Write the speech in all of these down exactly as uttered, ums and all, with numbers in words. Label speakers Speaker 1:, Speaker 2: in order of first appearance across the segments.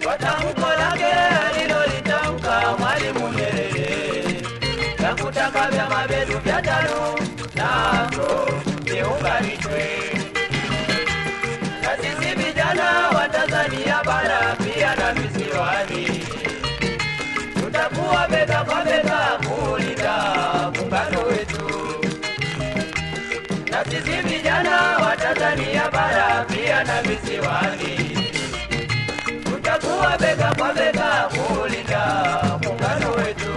Speaker 1: kwa tamko lake alilolitamka Mwalimu Nyerere la kutaka vyama vyetu vya TANU na AMCO viunganishwe. Na sisi vijana wa Tanzania bara pia na visiwani tutakuwa bega kwa bega kulinda muungano wetu. Na sisi vijana wa Tanzania bara pia na visiwani tutakuwa bega kwa bega kulinda muungano wetu.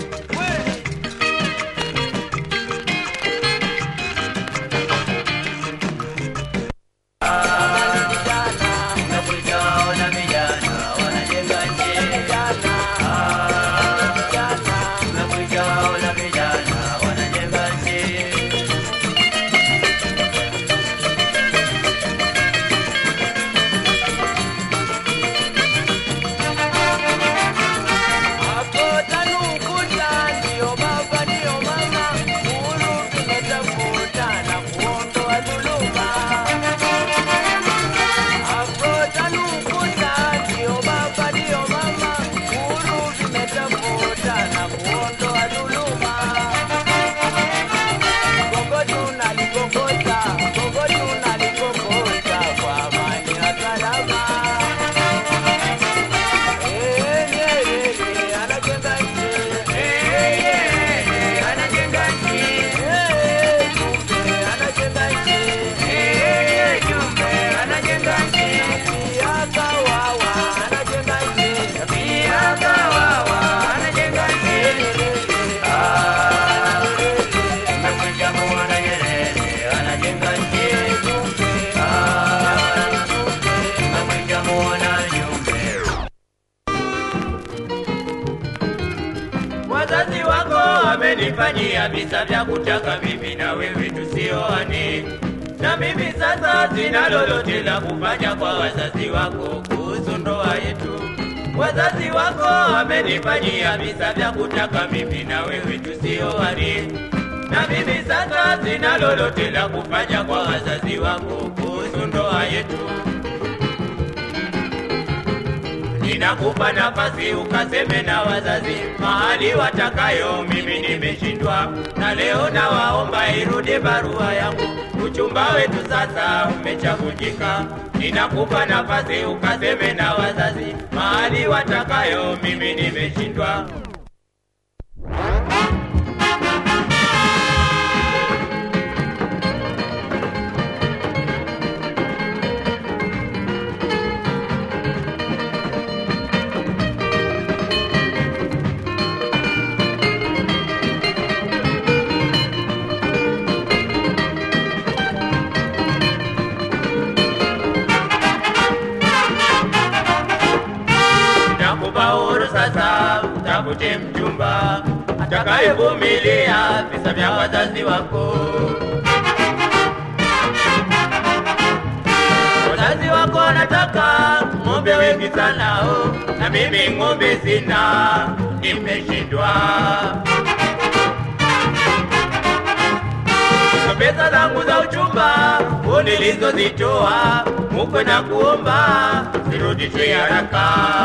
Speaker 1: Wazazi wako wamenifanyia visa vya kutaka mimi na wewe tusioane. Na mimi sasa sina lolote la kufanya kwa wazazi wako kuhusu ndoa yetu. Wazazi wako wamenifanyia visa vya kutaka mimi na wewe tusioane. Na mimi sasa sina lolote la kufanya kwa wazazi wako kuhusu ndoa yetu. Ninakupa nafasi ukaseme na wazazi mahali watakayo, mimi nimeshindwa. Na leo na waomba irudi barua yangu, uchumba wetu sasa umechavunjika. Ninakupa nafasi ukaseme na wazazi mahali watakayo, mimi nimeshindwa. Sasa utafute mchumba atakayevumilia visa vya wazazi wako. Wazazi wako wanataka ng'ombe wengi sana, oh, na mimi ng'ombe sina, nimeshindwa. Pesa zangu za uchumba nilizozitoa mukwe na kuomba zirudishwe haraka.